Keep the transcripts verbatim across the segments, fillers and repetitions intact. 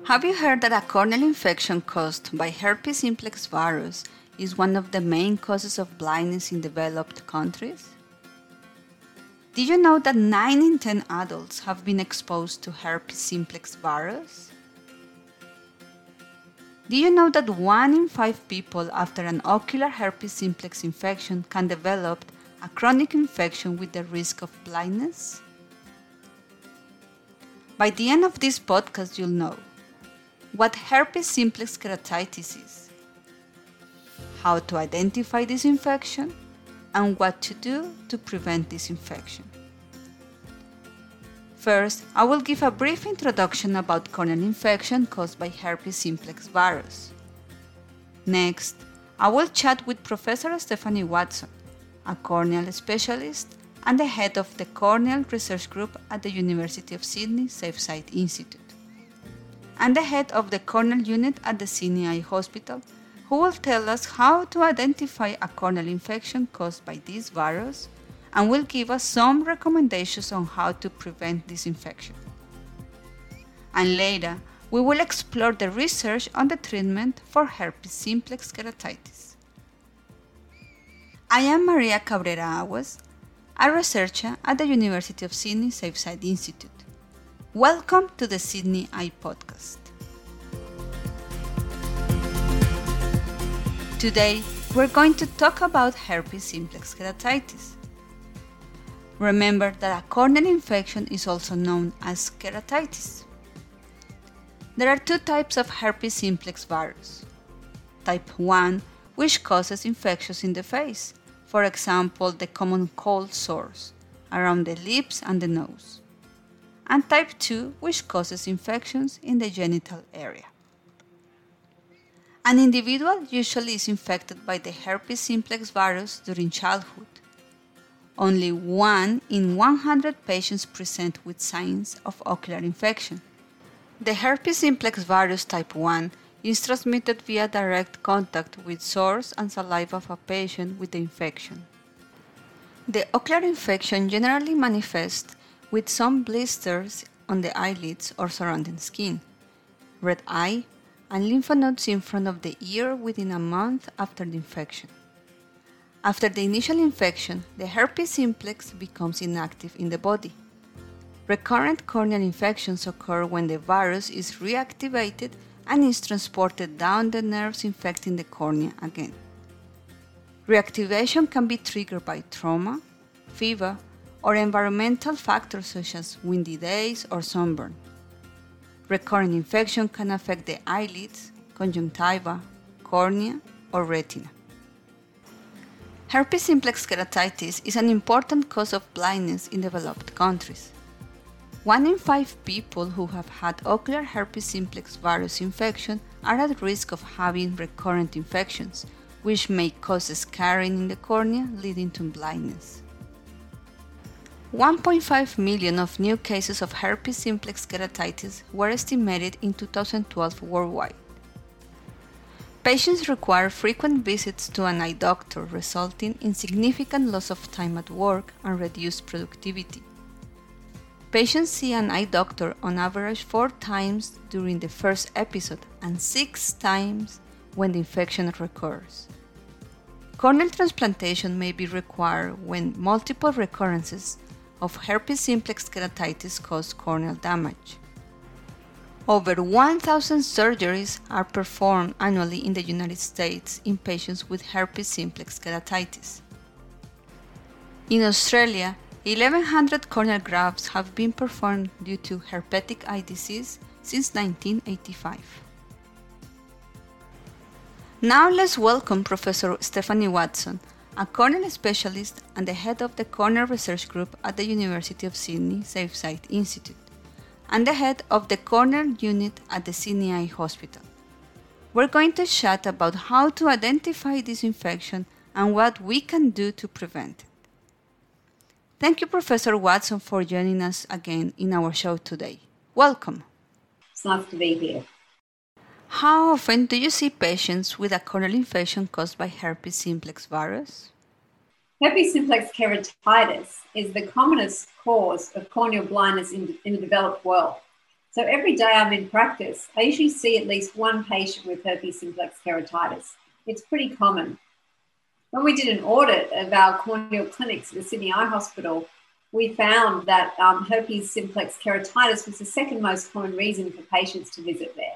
Have you heard that a corneal infection caused by herpes simplex virus is one of the main causes of blindness in developed countries? Did you know that nine in ten adults have been exposed to herpes simplex virus? Did you know that one in five people after an ocular herpes simplex infection can develop a chronic infection with the risk of blindness? By the end of this podcast, you'll know what herpes simplex keratitis is, how to identify this infection, and what to do to prevent this infection. First, I will give a brief introduction about corneal infection caused by herpes simplex virus. Next, I will chat with Professor Stephanie Watson, a corneal specialist and the head of the Corneal Research Group at the University of Sydney SafeSight Institute, and the head of the corneal unit at the Sydney Eye Hospital, who will tell us how to identify a corneal infection caused by this virus and will give us some recommendations on how to prevent this infection. And later, we will explore the research on the treatment for herpes simplex keratitis. I am Maria Cabrera Aguas, a researcher at the University of Sydney SafeSight Institute. Welcome to the Sydney Eye Podcast. Today, we're going to talk about herpes simplex keratitis. Remember that a corneal infection is also known as keratitis. There are two types of herpes simplex virus. Type one, which causes infections in the face, for example, the common cold sores around the lips and the nose. And type two, which causes infections in the genital area. An individual usually is infected by the herpes simplex virus during childhood. Only one in one hundred patients present with signs of ocular infection. The herpes simplex virus type one is transmitted via direct contact with sores and saliva of a patient with the infection. The ocular infection generally manifests with some blisters on the eyelids or surrounding skin, red eye, and lymph nodes in front of the ear within a month after the infection. After the initial infection, the herpes simplex becomes inactive in the body. Recurrent corneal infections occur when the virus is reactivated and is transported down the nerves infecting the cornea again. Reactivation can be triggered by trauma, fever, or environmental factors such as windy days or sunburn. Recurrent infection can affect the eyelids, conjunctiva, cornea, or retina. Herpes simplex keratitis is an important cause of blindness in developed countries. One in five people who have had ocular herpes simplex virus infection are at risk of having recurrent infections, which may cause scarring in the cornea, leading to blindness. one point five million of new cases of herpes simplex keratitis were estimated in two thousand twelve worldwide. Patients require frequent visits to an eye doctor, resulting in significant loss of time at work and reduced productivity. Patients see an eye doctor on average four times during the first episode and six times when the infection recurs. Corneal transplantation may be required when multiple recurrences of herpes simplex keratitis cause corneal damage. Over one thousand surgeries are performed annually in the United States in patients with herpes simplex keratitis. In Australia, eleven hundred corneal grafts have been performed due to herpetic eye disease since nineteen eighty-five. Now let's welcome Professor Stephanie Watson, a corneal specialist and the head of the Corneal Research Group at the University of Sydney SafeSight Institute, and the head of the corneal unit at the Sydney Eye Hospital. We're going to chat about how to identify this infection and what we can do to prevent it. Thank you, Professor Watson, for joining us again in our show today. Welcome. It's nice to be here. How often do you see patients with a corneal infection caused by herpes simplex virus? Herpes simplex keratitis is the commonest cause of corneal blindness in, in the developed world. So every day I'm in practice, I usually see at least one patient with herpes simplex keratitis. It's pretty common. When we did an audit of our corneal clinics at the Sydney Eye Hospital, we found that um, herpes simplex keratitis was the second most common reason for patients to visit there.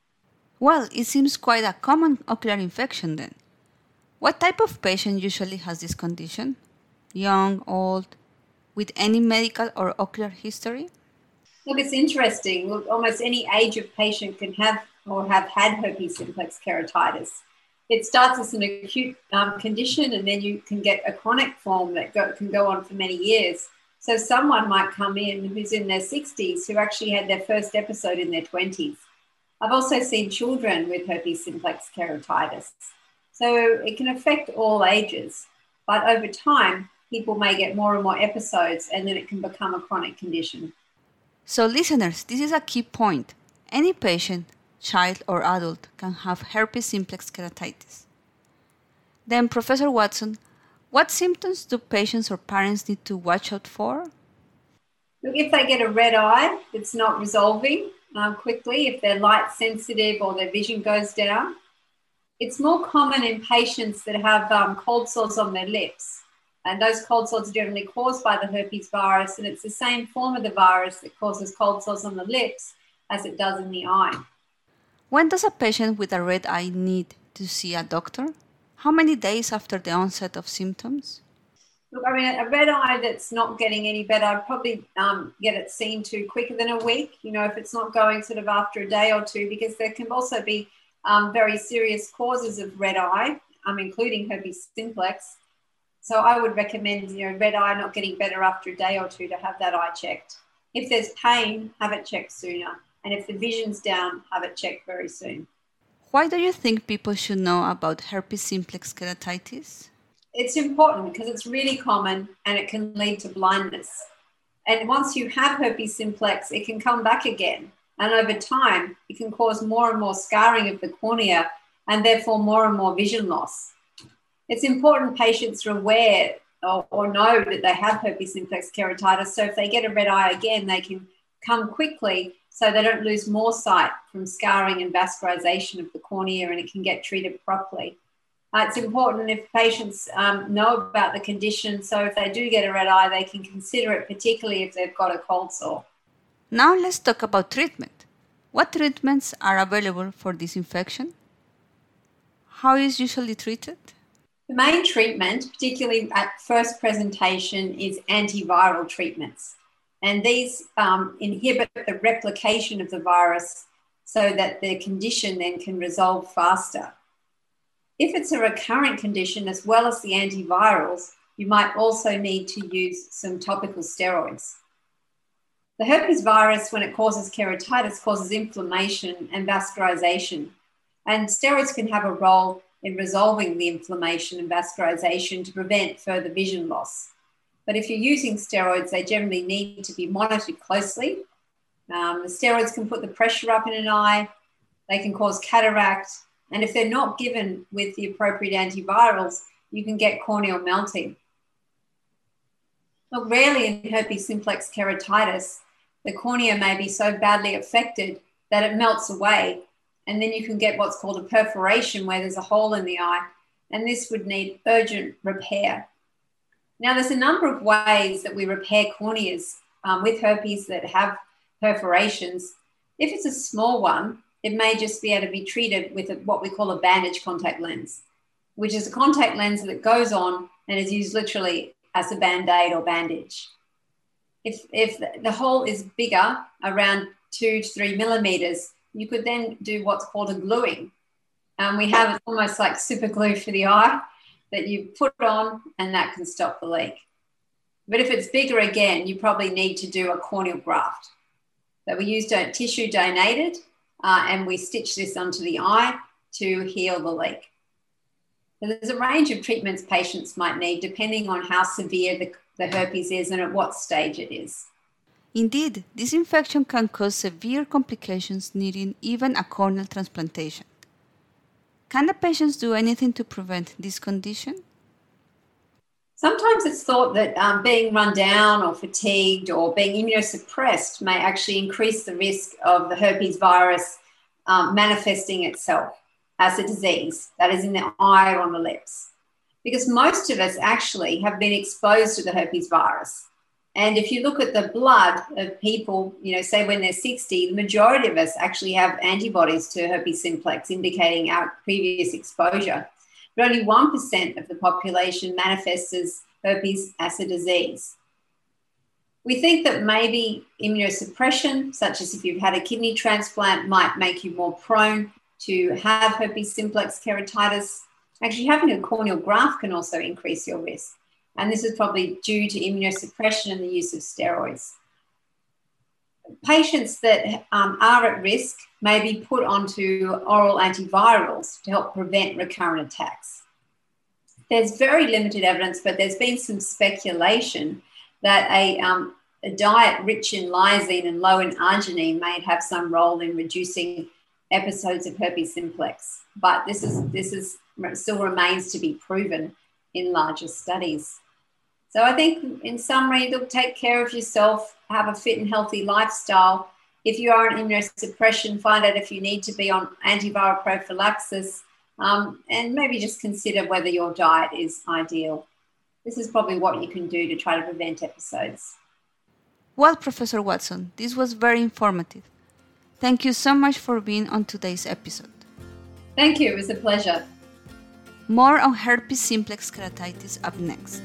Well, it seems quite a common ocular infection then. What type of patient usually has this condition? Young, old, with any medical or ocular history? Look, it's interesting. Look, almost any age of patient can have or have had herpes simplex keratitis. It starts as an acute um, condition, and then you can get a chronic form that go, can go on for many years. So someone might come in who's in their sixties who actually had their first episode in their twenties. I've also seen children with herpes simplex keratitis. So it can affect all ages, but over time, people may get more and more episodes, and then it can become a chronic condition. So listeners, this is a key point. Any patient, child or adult, can have herpes simplex keratitis. Then, Professor Watson, what symptoms do patients or parents need to watch out for? Look, if they get a red eye that's not resolving um, quickly, if they're light sensitive or their vision goes down, it's more common in patients that have um, cold sores on their lips. And those cold sores are generally caused by the herpes virus, and it's the same form of the virus that causes cold sores on the lips as it does in the eye. When does a patient with a red eye need to see a doctor? How many days after the onset of symptoms? Look, I mean, a red eye that's not getting any better, I'd probably um, get it seen to quicker than a week, you know, if it's not going sort of after a day or two, because there can also be um, very serious causes of red eye, um, including herpes simplex. So I would recommend, you know, red eye not getting better after a day or two to have that eye checked. If there's pain, have it checked sooner. And if the vision's down, have it checked very soon. Why do you think people should know about herpes simplex keratitis? It's important because it's really common and it can lead to blindness. And once you have herpes simplex, it can come back again. And over time, it can cause more and more scarring of the cornea and therefore more and more vision loss. It's important patients are aware or, or know that they have herpes simplex keratitis. So if they get a red eye again, they can come quickly so they don't lose more sight from scarring and vascularization of the cornea, and it can get treated properly. Uh, it's important if patients um, know about the condition, so if they do get a red eye, they can consider it, particularly if they've got a cold sore. Now let's talk about treatment. What treatments are available for this infection? How is usually treated? The main treatment, particularly at first presentation, is antiviral treatments. And these um, inhibit the replication of the virus so that the condition then can resolve faster. If it's a recurrent condition, as well as the antivirals, you might also need to use some topical steroids. The herpes virus, when it causes keratitis, causes inflammation and vascularization. And steroids can have a role in resolving the inflammation and vascularization to prevent further vision loss. But if you're using steroids, they generally need to be monitored closely. Um, the steroids can put the pressure up in an eye, they can cause cataract, and if they're not given with the appropriate antivirals, you can get corneal melting. Look, rarely in herpes simplex keratitis, the cornea may be so badly affected that it melts away, and then you can get what's called a perforation where there's a hole in the eye, and this would need urgent repair. Now, there's a number of ways that we repair corneas um, with herpes that have perforations. If it's a small one, it may just be able to be treated with a, what we call a bandage contact lens, which is a contact lens that goes on and is used literally as a band-aid or bandage. If, if the hole is bigger, around two to three millimeters, you could then do what's called a gluing. Um, we have it almost like super glue for the eye that you put on, and that can stop the leak. But if it's bigger again, you probably need to do a corneal graft. So we use tissue donated, uh, and we stitch this onto the eye to heal the leak. So there's a range of treatments patients might need depending on how severe the, the herpes is and at what stage it is. Indeed, this infection can cause severe complications needing even a corneal transplantation. Can the patients do anything to prevent this condition? Sometimes it's thought that um, being run down or fatigued or being immunosuppressed may actually increase the risk of the herpes virus um, manifesting itself as a disease, that is in the eye or on the lips. Because most of us actually have been exposed to the herpes virus. And if you look at the blood of people, you know, say when they're sixty, the majority of us actually have antibodies to herpes simplex, indicating our previous exposure. But only one percent of the population manifests as herpes as a disease. We think that maybe immunosuppression, such as if you've had a kidney transplant, might make you more prone to have herpes simplex keratitis. Actually, having a corneal graft can also increase your risk. And this is probably due to immunosuppression and the use of steroids. Patients that um, are at risk may be put onto oral antivirals to help prevent recurrent attacks. There's very limited evidence, but there's been some speculation that a, um, a diet rich in lysine and low in arginine may have some role in reducing episodes of herpes simplex. But this is this is still remains to be proven in larger studies. So I think in summary, look, take care of yourself, have a fit and healthy lifestyle. If you are on immunosuppression, find out if you need to be on antiviral prophylaxis, um, and maybe just consider whether your diet is ideal. This is probably what you can do to try to prevent episodes. Well, Professor Watson, this was very informative. Thank you so much for being on today's episode. Thank you. It was a pleasure. More on herpes simplex keratitis up next.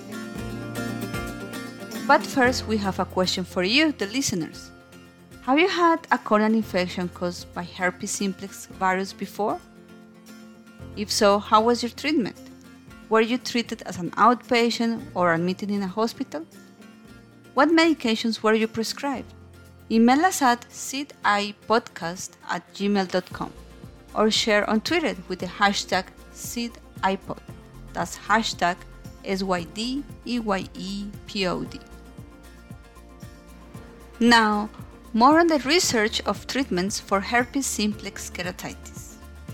But first, we have a question for you, the listeners. Have you had a corneal infection caused by herpes simplex virus before? If so, how was your treatment? Were you treated as an outpatient or admitted in a hospital? What medications were you prescribed? Email us at sidipodcast at gmail dot com or share on Twitter with the hashtag SIDIPod. That's hashtag S Y D E Y E P O D. Now, more on the research of treatments for herpes simplex keratitis.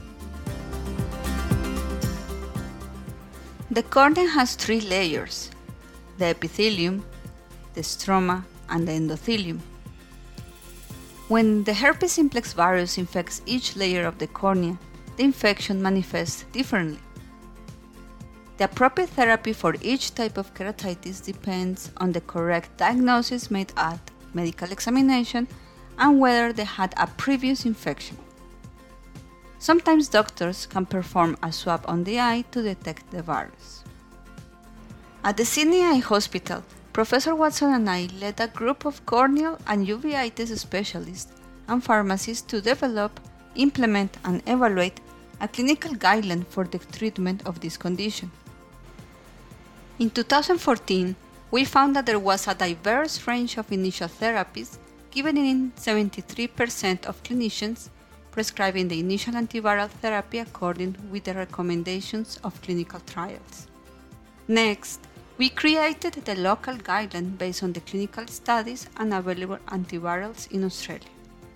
The cornea has three layers: the epithelium, the stroma, and the endothelium. When the herpes simplex virus infects each layer of the cornea, the infection manifests differently. The appropriate therapy for each type of keratitis depends on the correct diagnosis made at medical examination and whether they had a previous infection. Sometimes doctors can perform a swab on the eye to detect the virus. At the Sydney Eye Hospital, Professor Watson and I led a group of corneal and uveitis specialists and pharmacists to develop, implement, and evaluate a clinical guideline for the treatment of this condition. In two thousand fourteen, we found that there was a diverse range of initial therapies given in seventy-three percent of clinicians, prescribing the initial antiviral therapy according with the recommendations of clinical trials. Next, we created the local guideline based on the clinical studies and available antivirals in Australia.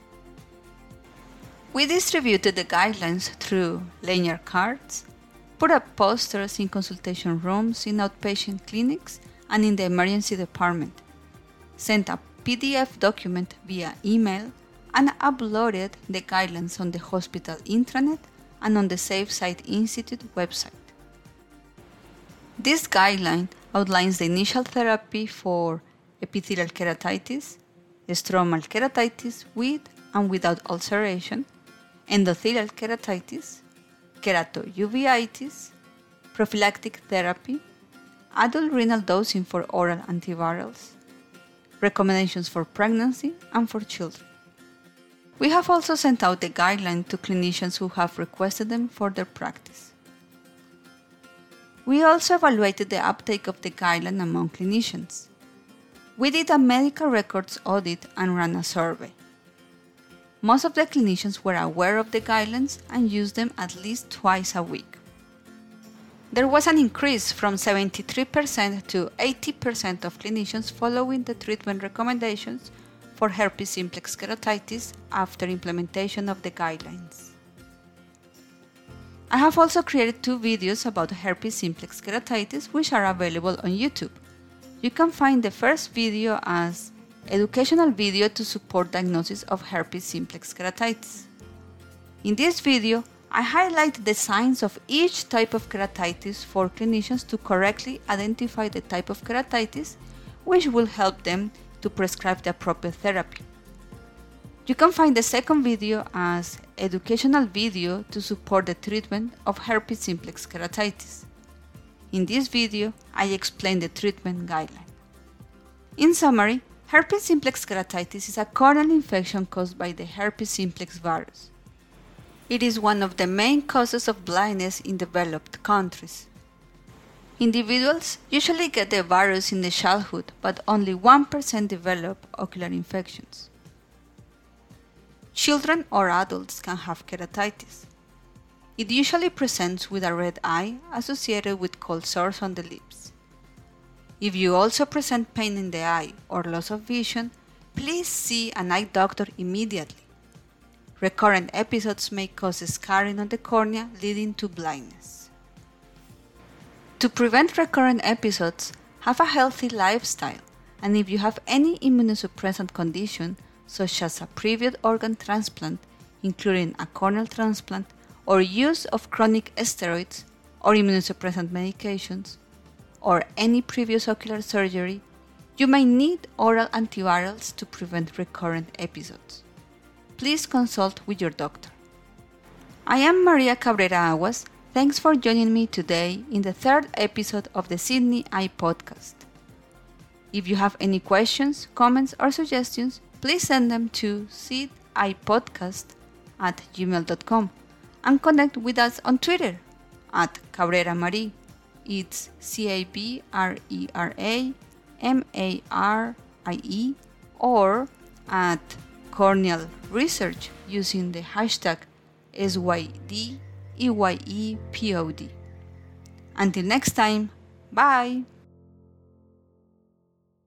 We distributed the guidelines through lanyard cards, put up posters in consultation rooms in outpatient clinics and in the emergency department, sent a P D F document via email, and uploaded the guidelines on the hospital intranet and on the SafeSight Institute website. This guideline outlines the initial therapy for epithelial keratitis, stromal keratitis with and without ulceration, endothelial keratitis, keratouveitis, prophylactic therapy, adult renal dosing for oral antivirals, recommendations for pregnancy and for children. We have also sent out the guideline to clinicians who have requested them for their practice. We also evaluated the uptake of the guideline among clinicians. We did a medical records audit and ran a survey. Most of the clinicians were aware of the guidelines and used them at least twice a week. There was an increase from seventy-three percent to eighty percent of clinicians following the treatment recommendations for herpes simplex keratitis after implementation of the guidelines. I have also created two videos about herpes simplex keratitis which are available on YouTube. You can find the first video as educational video to support diagnosis of herpes simplex keratitis. In this video, I highlight the signs of each type of keratitis for clinicians to correctly identify the type of keratitis, which will help them to prescribe the appropriate therapy. You can find the second video as educational video to support the treatment of herpes simplex keratitis. In this video, I explain the treatment guideline. In summary, herpes simplex keratitis is a corneal infection caused by the herpes simplex virus. It is one of the main causes of blindness in developed countries. Individuals usually get the virus in the childhood, but only one percent develop ocular infections. Children or adults can have keratitis. It usually presents with a red eye associated with cold sores on the lips. If you also present pain in the eye or loss of vision, please see an eye doctor immediately. Recurrent episodes may cause scarring on the cornea, leading to blindness. To prevent recurrent episodes, have a healthy lifestyle, and if you have any immunosuppressant condition, such as a previous organ transplant, including a corneal transplant, or use of chronic steroids or immunosuppressant medications, or any previous ocular surgery, you may need oral antivirals to prevent recurrent episodes. Please consult with your doctor. I am Maria Cabrera Aguas. Thanks for joining me today in the third episode of the Sydney Eye Podcast. If you have any questions, comments, or suggestions, please send them to sideyepodcast at gmail dot com and connect with us on Twitter at Cabrera Marie. It's C A B R E R A M A R I E, or at Corneal Research using the hashtag S Y D E Y E P O D. Until next time, bye!